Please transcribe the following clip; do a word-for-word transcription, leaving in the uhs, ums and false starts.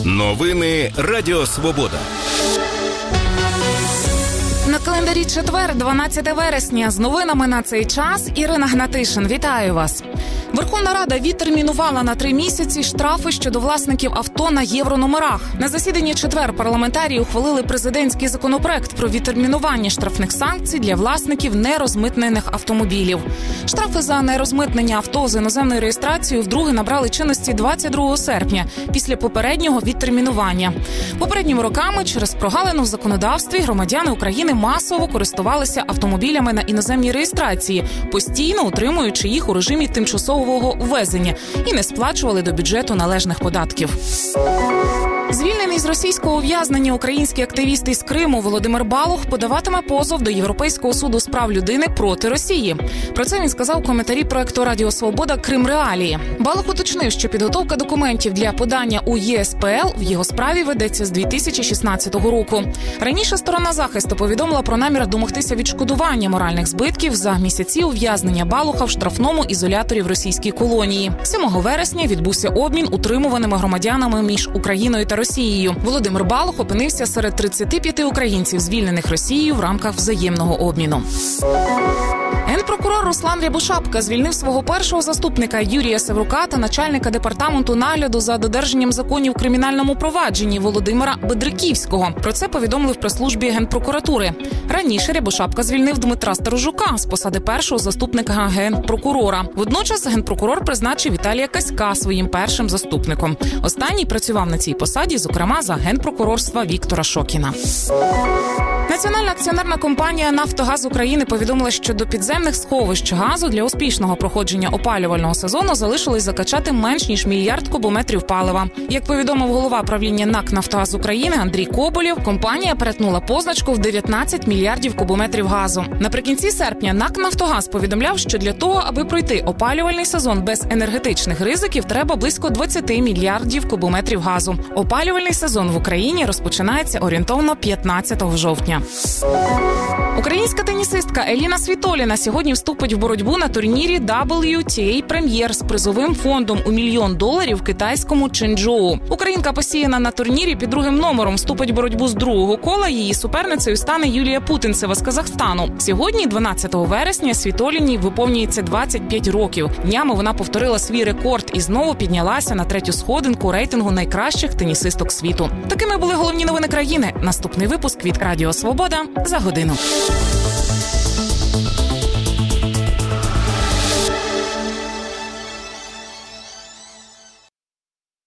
Новини Радіо Свобода. На календарі четвер, дванадцяте вересня. З новинами на цей час Ірина Гнатишин. Вітаю вас. Верховна Рада відтермінувала на три місяці штрафи щодо власників авто на єврономерах. На засіданні четвер парламентарії ухвалили президентський законопроект про відтермінування штрафних санкцій для власників нерозмитнених автомобілів. Штрафи за нерозмитнення авто з іноземною реєстрацією вдруге набрали чинності двадцять другого серпня, після попереднього відтермінування. Попередніми роками через прогалину в законодавстві громадяни України масово користувалися автомобілями на іноземній реєстрації, постійно утримуючи їх у режимі тимчасового ввезення і не сплачували до бюджету належних податків. Звільнений з російського ув'язнення український активіст із Криму Володимир Балух подаватиме позов до Європейського суду з прав людини проти Росії. Про це він сказав у коментарі проекту Радіо Свобода «Крим Реалії». Балух уточнив, що підготовка документів для подання у Є С П Л в його справі ведеться з дві тисячі шістнадцятого року. Раніше сторона захисту повідомила про намір домогтися відшкодування моральних збитків за місяці ув'язнення Балуха в штрафному ізоляторі в російській колонії. сьомого вересня відбувся обмін утримуваними громадянами між Україною та Росією. Володимир Балух опинився серед тридцяти п'яти українців, звільнених Росією в рамках взаємного обміну. Генпрокурор Руслан Рябошапка звільнив свого першого заступника Юрія Севрука та начальника департаменту нагляду за додержанням законів у кримінальному провадженні Володимира Бедриківського. Про це повідомили в прес-службі Генпрокуратури. Раніше Рябошапка звільнив Дмитра Сторожука з посади першого заступника генпрокурора. Водночас генпрокурор призначив Віталія Каська своїм першим заступником. Останній працював на цій посаді, зокрема, за генпрокурорства Віктора Шокіна. Національна акціонерна компанія «Нафтогаз України» повідомила, що до підземних сховищ газу для успішного проходження опалювального сезону залишилось закачати менш ніж мільярд кубометрів палива. Як повідомив голова правління НАК «Нафтогаз України» Андрій Коболєв, компанія перетнула позначку в дев'ятнадцять мільярдів кубометрів газу. Наприкінці серпня НАК «Нафтогаз» повідомляв, що для того, аби пройти опалювальний сезон без енергетичних ризиків, треба близько двадцять мільярдів кубометрів газу. Опалювальний сезон в Україні розпочинається орієнтовно п'ятнадцятого жовтня. Українська тенісистка Еліна Світоліна сьогодні вступить в боротьбу на турнірі дабл ю Ті Ей Прем'єр з призовим фондом у мільйон доларів в китайському Чжэнчжоу. Українка посіяна на турнірі під другим номером, вступить в боротьбу з другого кола. Її суперницею стане Юлія Путинцева з Казахстану. Сьогодні, дванадцятого вересня, Світоліній виповнюється двадцять п'ять років. Днями вона повторила свій рекорд і знову піднялася на третю сходинку рейтингу найкращих тенісисток світу. Такими були головні новини країни. Наступний випуск від Радіо Свобода за годину.